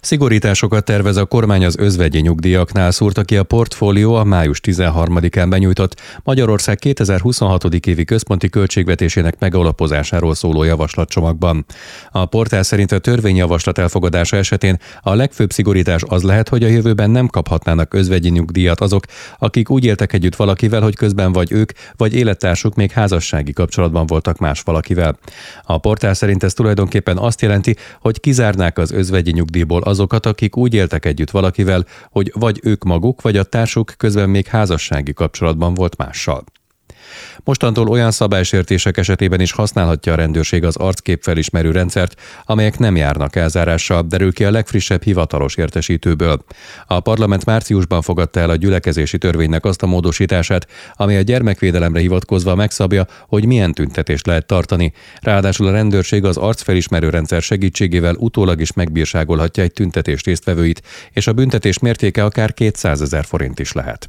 Szigorításokat tervez a kormány az özvegyi nyugdíjaknál, szúrta ki a Portfólió a május 13-án benyújtott Magyarország 2026. évi központi költségvetésének megalapozásáról szóló javaslatcsomagban. A portál szerint a törvényjavaslat elfogadása esetén a legfőbb szigorítás az lehet, hogy a jövőben nem kaphatnának özvegyi nyugdíjat azok, akik úgy éltek együtt valakivel, hogy közben vagy ők, vagy élettársuk még házassági kapcsolatban voltak más valakivel. A portál szerint ez tulajdonképpen azt jelenti, hogy kizárnák az özvegyi nyugdíjból azokat, akik úgy éltek együtt valakivel, hogy vagy ők maguk, vagy a társuk közben még házassági kapcsolatban volt mással. Mostantól olyan szabálysértések esetében is használhatja a rendőrség az arcképfelismerő rendszert, amelyek nem járnak elzárással, derül ki a legfrissebb hivatalos értesítőből. A parlament márciusban fogadta el a gyülekezési törvénynek azt a módosítását, amely a gyermekvédelemre hivatkozva megszabja, hogy milyen tüntetést lehet tartani. Ráadásul a rendőrség az arcfelismerő rendszer segítségével utólag is megbírságolhatja egy tüntetés résztvevőit, és a büntetés mértéke akár 200 000 forint is lehet.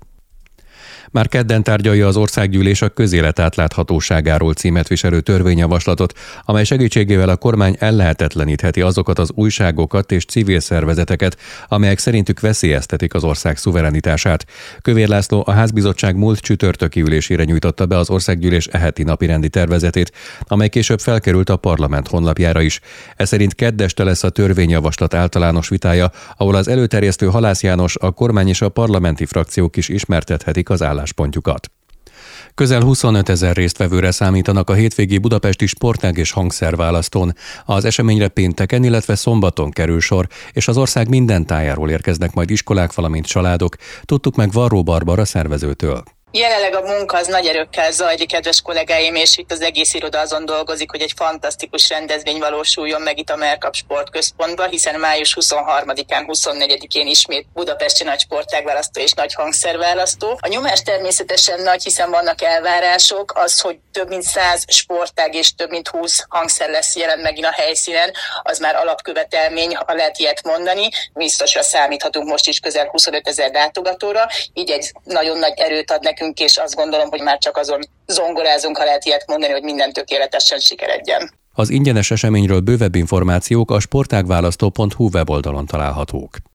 Már kedden tárgyalja az Országgyűlés a közélet átláthatóságáról címet viselő törvényjavaslatot, amely segítségével a kormány ellehetetlenítheti azokat az újságokat és civil szervezeteket, amelyek szerintük veszélyeztetik az ország szuverenitását. Kövér László a Házbizottság múlt csütörtöki ülésére nyújtotta be az Országgyűlés heti napirendi tervezetét, amely később felkerült a parlament honlapjára is. Ez szerint kedd este lesz a törvényjavaslat általános vitája, ahol az előterjesztő Halász János, a kormány és a parlamenti frakciók is ismertethetik az álláspontjukat. Közel 25 000 résztvevőre számítanak a hétvégi budapesti sportág és hangszerválasztón. Az eseményre pénteken, illetve szombaton kerül sor, és az ország minden tájáról érkeznek majd iskolák, valamint családok. Tudtuk meg Varró Barbara szervezőtől. Jelenleg a munka az nagy erőkkel zajlik, kedves kollégáim, és itt az egész iroda azon dolgozik, hogy egy fantasztikus rendezvény valósuljon meg itt a Merkap Sportközpontban, hiszen május 23-án, 24-én ismét budapesti nagy sportágválasztó és nagy hangszerválasztó. A nyomás természetesen nagy, hiszen vannak elvárások, az, hogy több mint 100 sportág és több mint 20 hangszer lesz jelen megint a helyszínen, az már alapkövetelmény, ha lehet ilyet mondani. Biztosra számíthatunk most is közel 25 000 látogatóra, így egy nagyon nagy erőt ad nekünk, és azt gondolom, hogy már csak azon zongorázunk, ha lehet ilyet mondani, hogy minden tökéletesen sikeredjen. Az ingyenes eseményről bővebb információk a sportágválasztó.hu weboldalon találhatók.